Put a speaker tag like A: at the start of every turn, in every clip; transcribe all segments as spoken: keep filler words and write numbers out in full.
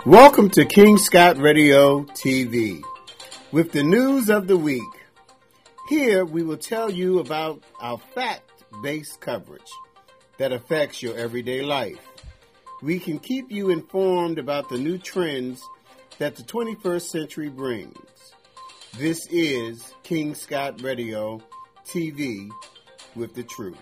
A: Welcome to King Scott Radio T V with the news of the week. Here we will tell you about our fact-based coverage that affects your everyday life. We can keep you informed about the new trends that the twenty-first century brings. This is King Scott Radio T V with the truth.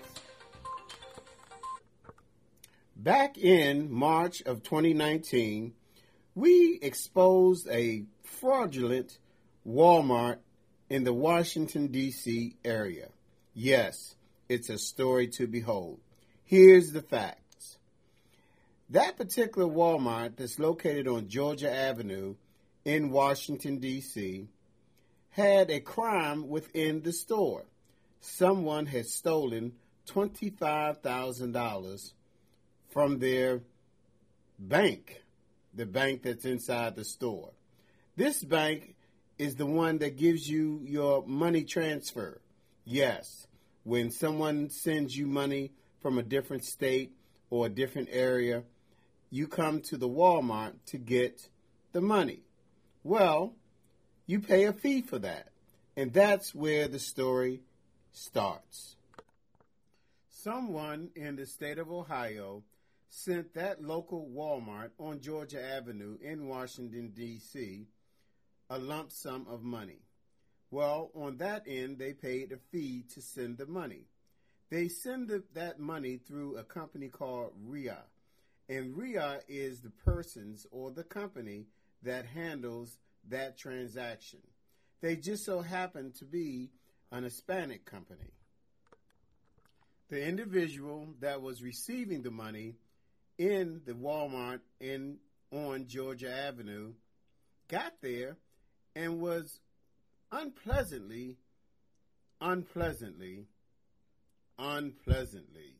A: Back in March of twenty nineteen, we exposed a fraudulent Walmart in the Washington, D C area. Yes, it's a story to behold. Here's the facts. That particular Walmart that's located on Georgia Avenue in Washington, D C had a crime within the store. Someone had stolen twenty-five thousand dollars from their bank. The bank that's inside the store. This bank is the one that gives you your money transfer. Yes, when someone sends you money from a different state or a different area, you come to the Walmart to get the money. Well, you pay a fee for that. And that's where the story starts. Someone in the state of Ohio sent that local Walmart on Georgia Avenue in Washington, D C, a lump sum of money. Well, on that end, they paid a fee to send the money. They send the, that money through a company called R I A, and R I A is the persons or the company that handles that transaction. They just so happen to be an Hispanic company. The individual that was receiving the money in the Walmart in on Georgia Avenue got there and was unpleasantly, unpleasantly, unpleasantly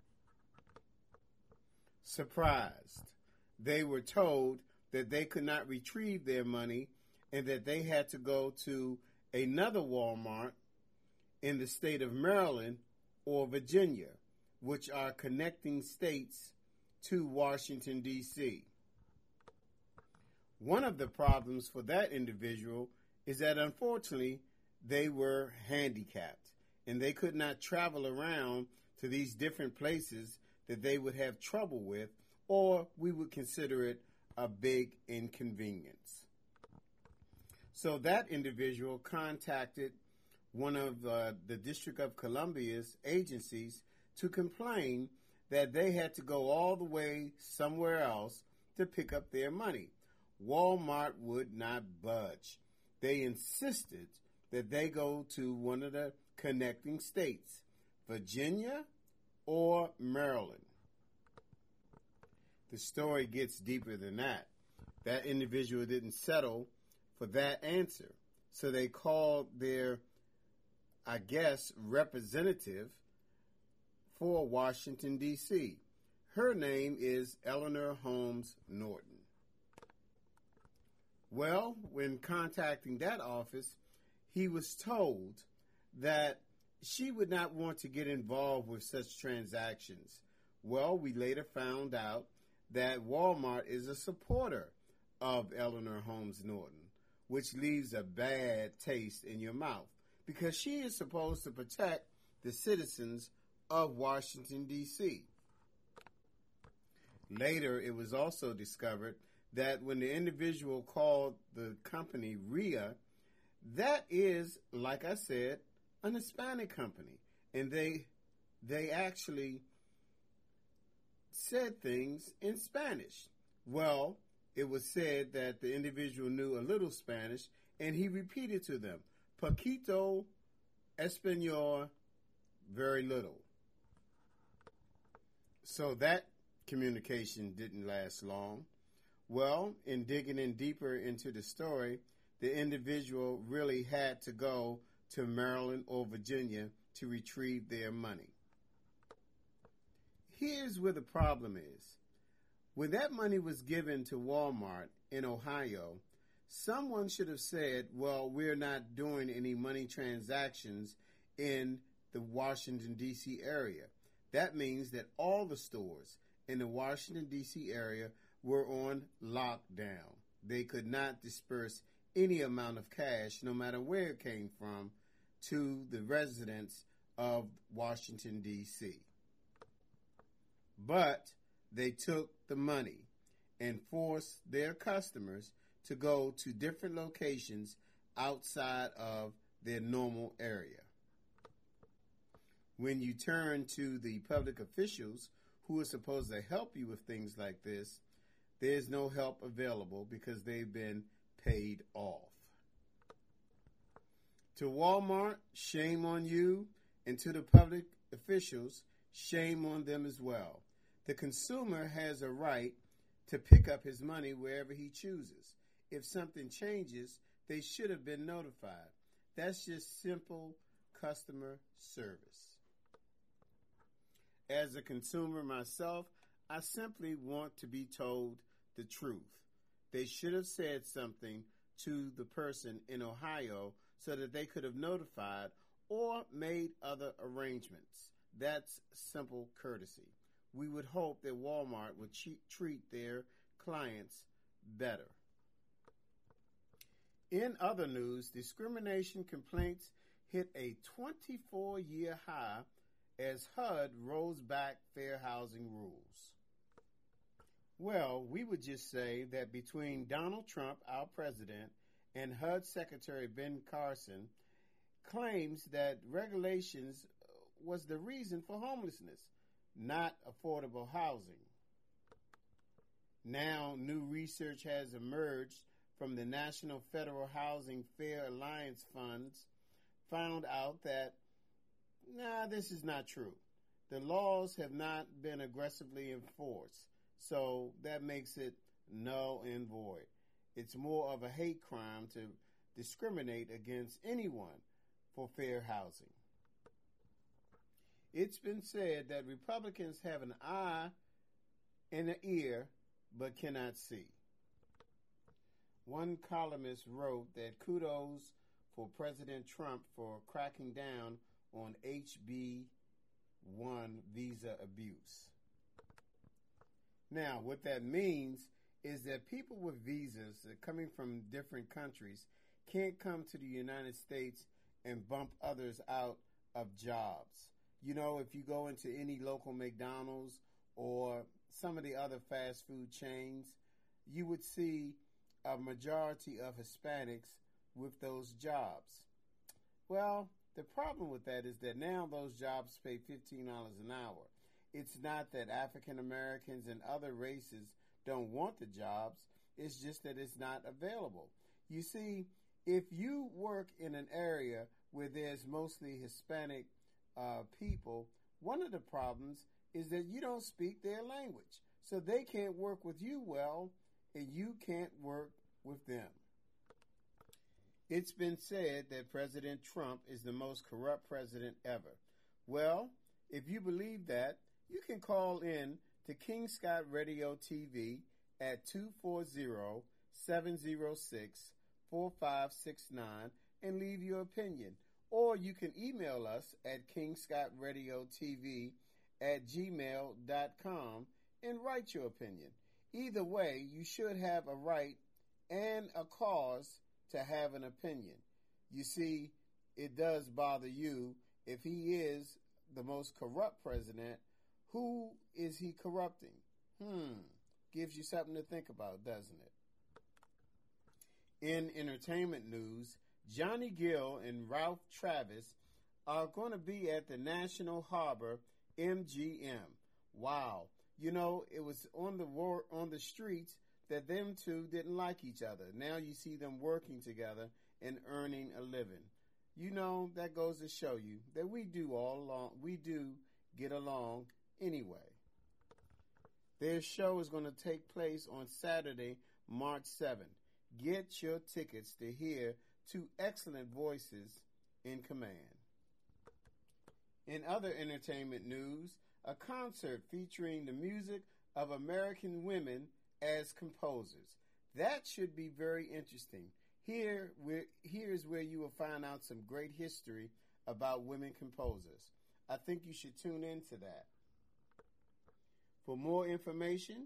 A: surprised. They were told that they could not retrieve their money and that they had to go to another Walmart in the state of Maryland or Virginia, which are connecting states to Washington, D C. One of the problems for that individual is that unfortunately they were handicapped and they could not travel around to these different places that they would have trouble with, or we would consider it a big inconvenience. So that individual contacted one of uh, the District of Columbia's agencies to complain that they had to go all the way somewhere else to pick up their money. Walmart would not budge. They insisted that they go to one of the connecting states, Virginia or Maryland. The story gets deeper than that. That individual didn't settle for that answer. So they called their, I guess, representative for Washington, D C. Her name is Eleanor Holmes Norton. Well, when contacting that office, he was told that she would not want to get involved with such transactions. Well, we later found out that Walmart is a supporter of Eleanor Holmes Norton, which leaves a bad taste in your mouth because she is supposed to protect the citizens of Washington, D C. Later, it was also discovered that when the individual called the company R I A, that is, like I said, an Hispanic company. And they they actually said things in Spanish. Well, it was said that the individual knew a little Spanish, and he repeated to them, Poquito Espanol, very little. So that communication didn't last long. Well, in digging in deeper into the story, the individual really had to go to Maryland or Virginia to retrieve their money. Here's where the problem is. When that money was given to Walmart in Ohio, someone should have said, well, we're not doing any money transactions in the Washington, D C area. That means that all the stores in the Washington, D C area were on lockdown. They could not disperse any amount of cash, no matter where it came from, to the residents of Washington, D C But they took the money and forced their customers to go to different locations outside of their normal area. When you turn to the public officials who are supposed to help you with things like this, there's no help available because they've been paid off. To Walmart, shame on you, and to the public officials, shame on them as well. The consumer has a right to pick up his money wherever he chooses. If something changes, they should have been notified. That's just simple customer service. As a consumer myself, I simply want to be told the truth. They should have said something to the person in Ohio so that they could have notified or made other arrangements. That's simple courtesy. We would hope that Walmart would che- treat their clients better. In other news, discrimination complaints hit a twenty-four year high as H U D rolls back fair housing rules. Well, we would just say that between Donald Trump, our president, and H U D Secretary Ben Carson claims that regulations was the reason for homelessness, not affordable housing. Now, new research has emerged from the National Federal Housing Fair Alliance funds, found out that, nah, this is not true. The laws have not been aggressively enforced, so that makes it null and void. It's more of a hate crime to discriminate against anyone for fair housing. It's been said that Republicans have an eye and an ear, but cannot see. One columnist wrote that kudos for President Trump for cracking down on H B one visa abuse. Now, what that means is that people with visas that are coming from different countries can't come to the United States and bump others out of jobs. You know, if you go into any local McDonald's or some of the other fast food chains, you would see a majority of Hispanics with those jobs. Well, the problem with that is that now those jobs pay fifteen dollars an hour. It's not that African Americans and other races don't want the jobs. It's just that it's not available. You see, if you work in an area where there's mostly Hispanic uh, people, one of the problems is that you don't speak their language. So they can't work with you well, and you can't work with them. It's been said that President Trump is the most corrupt president ever. Well, if you believe that, you can call in to King Scott Radio T V at two four zero, seven zero six, four five six nine and leave your opinion. Or you can email us at kingscottradiotv at gmail dot com and write your opinion. Either way, you should have a right and a cause to have an opinion. You see, it does bother you if he is the most corrupt president. Who is he corrupting? Hmm. Gives you something to think about, doesn't it? In entertainment news, Johnny Gill and Ralph Travis are going to be at the National Harbor M G M. Wow. You know, it was on the war, on the streets that them two didn't like each other. Now you see them working together and earning a living. You know, that goes to show you that we do all along, we do get along anyway. Their show is going to take place on Saturday, March seventh. Get your tickets to hear two excellent voices in command. In other entertainment news, a concert featuring the music of American women as composers. That should be very interesting. Here, here's where you will find out some great history about women composers. I think you should tune into that. For more information,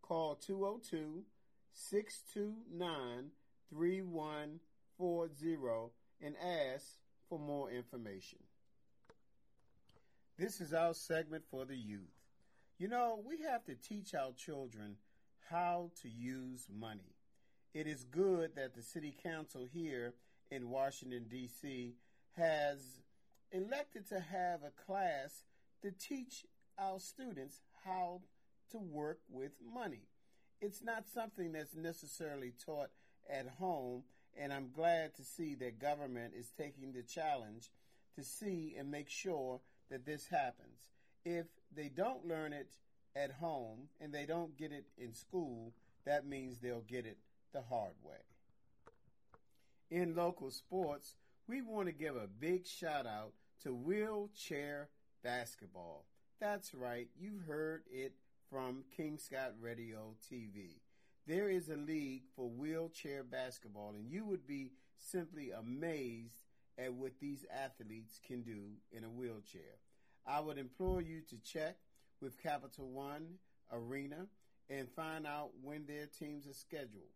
A: call two oh two, six two nine, three one four zero and ask for more information. This is our segment for the youth. You know, we have to teach our children how to use money. It is good that the City Council here in Washington, D C has elected to have a class to teach our students how to work with money. It's not something that's necessarily taught at home, and I'm glad to see that government is taking the challenge to see and make sure that this happens. If they don't learn it at home and they don't get it in school, that means they'll get it the hard way. In local sports, we want to give a big shout out to wheelchair basketball. That's right, you've heard it from King Scott Radio T V. There is a league for wheelchair basketball, and you would be simply amazed at what these athletes can do in a wheelchair. I would implore you to check with Capital One Arena and find out when their teams are scheduled.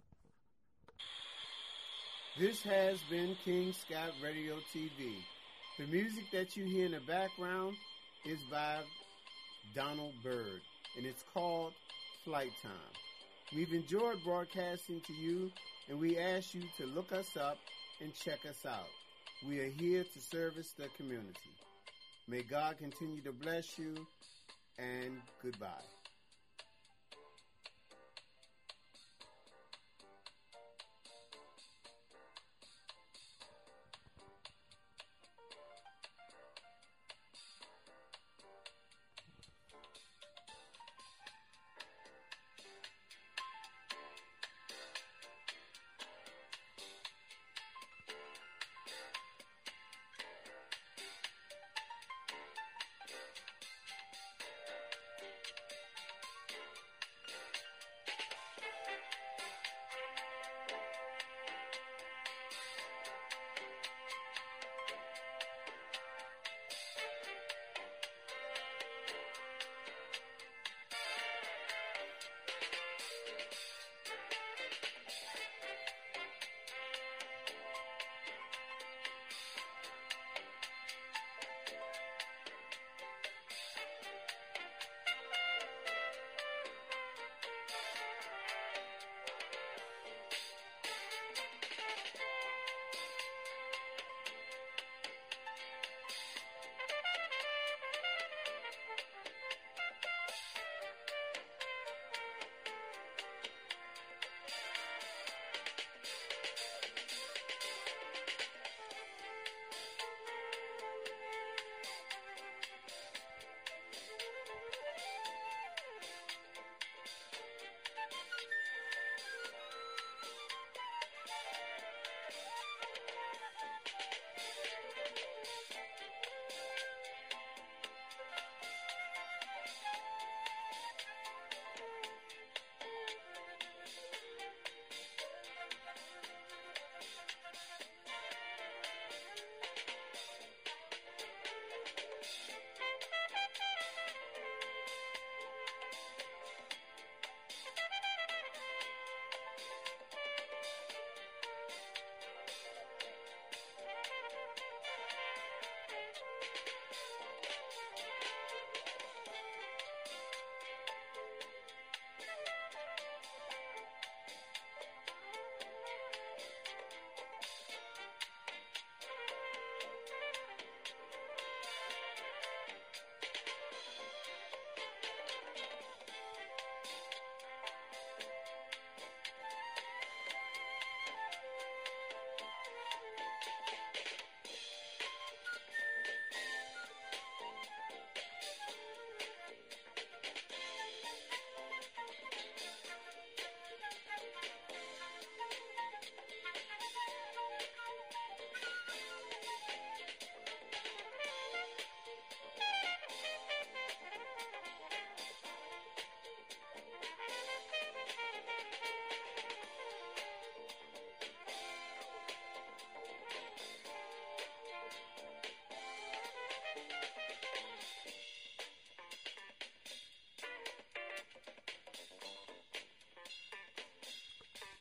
A: This has been King Scott Radio T V. The music that you hear in the background is by Donald Byrd, and it's called Flight Time. We've enjoyed broadcasting to you, and we ask you to look us up and check us out. We are here to service the community. May God continue to bless you, and goodbye.